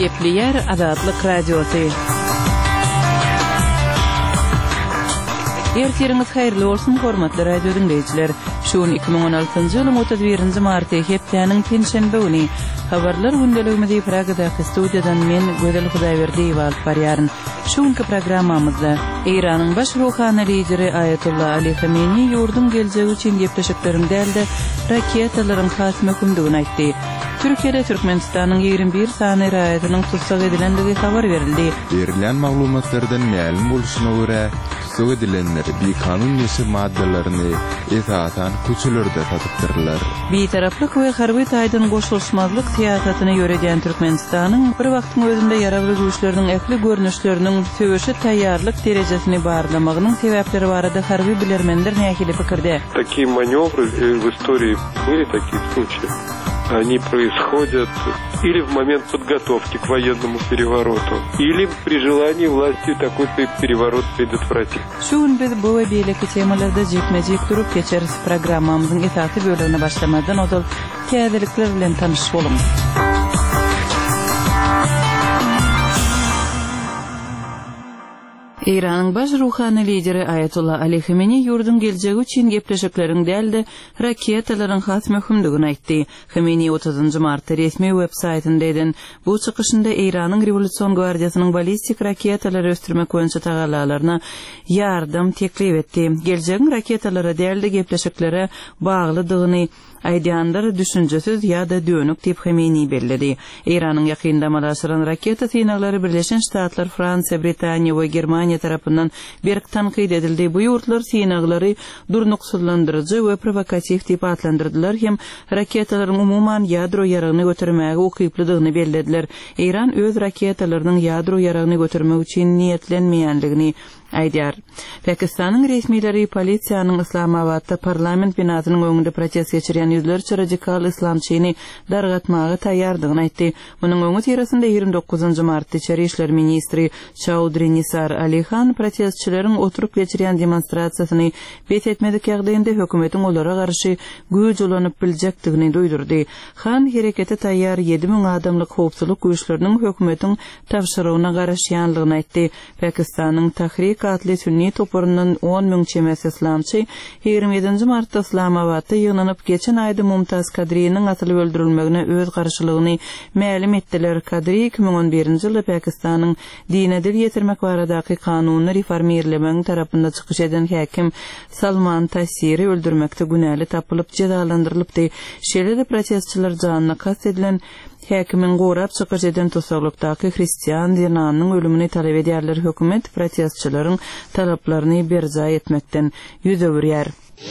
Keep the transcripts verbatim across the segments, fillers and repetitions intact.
Gepleyer Azadlık Radyosu. Ertiriniz hayırlı olsun hormatly radio dinleyijiler. Şuun iki bin on altıncı ýylyň otuz birinji marty hepdeniň penşenbe güni habarlar gündeligimizi Pragadaky studiýadan men Gözel Hudaýberdiýew alyp barýaryn. Şuňky programmamyzda Iranyň baş ruhany lideri Ayatullah Ali Khamenei ýurdun geljegi üçin gepleşiklerini däldi, raketalaryň hasmy hükümdigini aýtdy. Türkiýede Türkmenistanyň ýygrimi bir sany raýatynyň tutsak edilendigi habar berildi. Berilen maglumatlardan ma'lum boluşyna görä, tutsak edilenler bir kanun dışı maddelerini esatan küçülerde tatypdyrlar. Bir taraplyk we harby taýdan goşulşmazlyk siýasatyny ýöredýän Türkmenistanyň bir wagtyň özünde ýaragly güýçleriniň ähli görnüşleriniň söwüşe taýýarlyk derejesini barlamagynyň sebäpleri barada harby bilermenler nähili pikirde. Такие манёвры в истории были такие случаи. Они происходят или в момент подготовки к военному перевороту, или при желании власти такой переворот предотвратить. Şuň biz bu we beýleki temalarda jekmejek durup geçeriz programmamyzyň esasy bölümine başlamadan ozal täzelikler bilen tanyş bolun. Iranyň baş ruhany lideri Ayatullah Ali Khamenei ýurdun geljegi üçin gepleşiklerini däldi, raketalaryň hasmy hükümdigini aýtdy. Khamenei otuzunjy martda resmi web saýtynda eden bu çykyşynda Iranyň Rewolýusiýon Gwardiýasynyň ballistik raketalary ösdürmek boýunça tagallalaryna ýardam teklip etdi. Geljegiň raketalara däldi gepleşiklere baglydygyny aýdýanlar düşünjesiz ýa-da dönük diýip Khamenei bellädi. Iranyň ýakynda malaşyran raketa synaglary Birleşen Ştatlar, Fransiýa, Britaniýa we Germaniýa tarapyndan berk tanqid edildi. Bu ýurtlar synaglary durnuksullandyrjy we provokatiw diýip adlandyrdylar hem raketalaryň umuman ýadro ýaragyny götürmäge ukyplydygyny bellediler. Iran öz raketalarynyň ýadro ýaragyny götürmek üçin niýetlenmeýänligini aýdýar. Pakistanyň resmileri polisiýanyň Islamabadda parlament binasynyň öňünde protest geçirýän ýüzlerçe radikal islamçyny dargatmagy taýýardygyny aýtdy. Munyň öňü tirasynda ýygrimi dokuzunjy martda Içeri işler ministri Chaudhry Nisar Ali Khan protestçileriň oturup geçirýän demonstrasiýasyny bet etmedik ýagdaýynda hökümetiň olara garşy güýç ulanyp biljekdigini duýdurdy. Khan herekete taýýar ýedi miň adamlyk howpsuzlyk güýçleriniň hökümetiň tapşyrygyna garaşýanlygyny aýtdy. Pakistanyň Tahrik adly sünni toparyndan on miň çemes islamçy ýygrimi ýedinji martda Islamabadda ýygnanyp geçen aýda Mumtaz Kadriýanyň atylyp öldürilmegine öz garşylygyny ma'lum etdiler. Kadri iki bin on birinji ýylda Pakistanyň dine dil ýetirmek baradaky kanuny reformirlemegiň tarapynda çykyş eden häkim Salman Taseeri öldürmekde günäli tapylyp cezalandyrylypdy. Şeýle protestçiler janyna kast edilen häkimin gorap çykyş eden tosaglykdaky hristiýan dinanyň ölümini talep edýärler. Hökümet protestçilaryň talaplaryny berja etmekden ýüze görýär.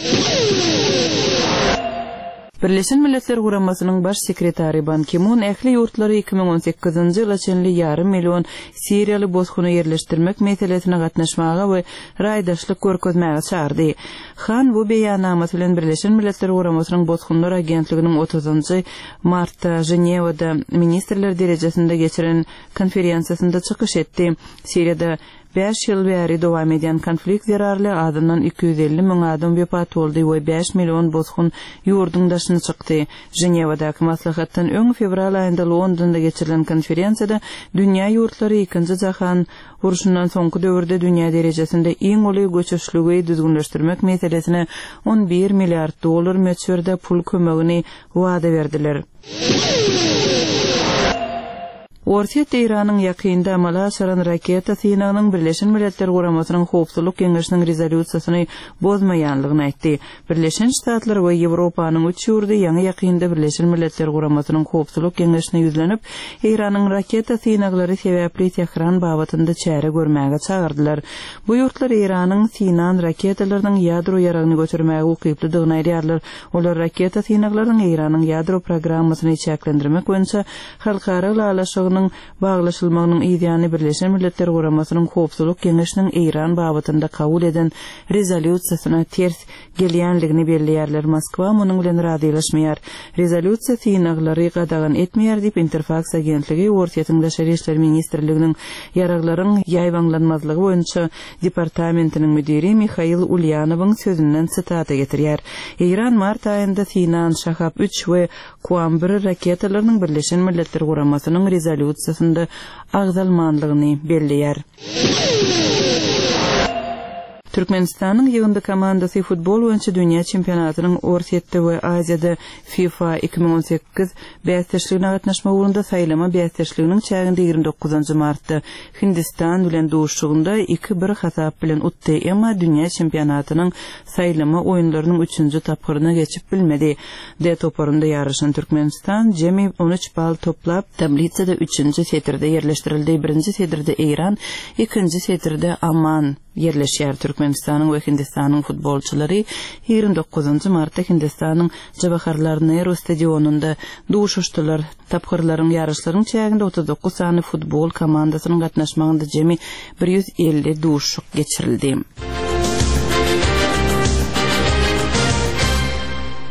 Birleşen Milletler Guramasynyň baş sekretary Ban Ki-moon ähli ýurtlary iki bin on sekizinji ýyla çenli ýarym million Siriýaly bozguny ýerleşdirmek meselesine gatnaşmaga we raýdaşlyk görkezmäge çağırdy. Han bu beýanamat bilen Birleşen Milletler Guramasynyň bozgunlar agentliginiň otuzunjy martda Ženewada ministrler derejesinde geçiren konferensiýasynda çykyş etdi. Siriýada beş ýyl bäri dowam edýän konflikt zerarly adından iki yüz elli miň adam wepat boldy we beş million bozgun ýurdun daşyny çykdy. Ženewadaky maslahatdan öň fevral aýynda Londonda geçirilen konferensiýada dünýä ýurtlary ikinji jahan uruşundan soňky döwürde dünýä derejesinde iň uly göçüşlügi düzgünleşdirmek meselesine on bir milliard dolar möçberde pul kömegini wada berdiler. Orta Iranyň ýakynda amala aşyran raketa synagynyň Birleşen Milletler Guramasynyň howpsuzlyk keňeşiniň rezolýusiýasyny bozmaýanlygyny aýtdy. Birleşen Ştatlar we Ýewropanyň üç ýurdy ýaňy ýakynda Birleşen Milletler Guramasynyň howpsuzlyk keňeşine ýüzlenip, Iranyň raketa synaglary sebäpli Tehran babatynda çäre görmäge çağırdylar. Bu ýurtlar Iranyň synan raketalarynyň ýadro ýaragyny götürmäge ukyplydygyny aýdýarlar. Olar raketa synaglarynyň Iranyň ýadro programmasyny çäklendirmek boýunça halkara laşygynyň baglaşylmagynyň ideýany Birleşen Milletler Guramasynyň howpsuzlyk keňeşiniň Iran babatynda kabul eden rezolýusiýasyna ters gelýänligini belläýärler. Moskwa munyň bilen radylaşmaýar. Rezolýusiýa synaglary gadagan etmeýär diýip Interfax agentligi Ortaýa Şäher işler ministrliginiň ýaraglaryň ýaýwanlanmazlygy boýunça departamentiniň müdiri Mikhail Ulyanowyň sözünden sitata getirýär. Iran mart aýynda Sinan Şahab üç we Kuam bir raketalarynyň Birleşen Milletler Guramasynyň rezolýusiýasyny revolütsiyasynda agzalmanlygyny belleýär. Türkmenistanyň ýygyndy komandasy futbol boýunça dünýä çempionatynyň Orsetde we Aziýada FIFA iki bin on sekiz bäsleşligine gatnaşmak urunda saýlama bäsleşliginiň çäginde ýygrimi dokuzunçy martda Hindistan bilen duşugynda iki bir hasap bilen utdy, emma dünýä çempionatynyň saýlama oýunlarynyň üçünçi tapgyryna geçip bilmedi. D toporunda ýarışan Türkmenistan jemi on üç bal toplap tablitsada üçünçi setirde ýerleşdirildi. Birinci setirde Eýran, ikinji setirde Aman yerleşýär. Türkmenistanyň we Hindistanyň futbolçylary ýygrimi dokuzunçy martda Hindistanyň Jawahar Nehru stadionunda duşuşdylar. Tapgyrlaryň ýarışlaryň çäginde otuz dokuz sany futbol komandasynyň gatnaşmagynda jemi bir yüz elli duşuk geçirildi.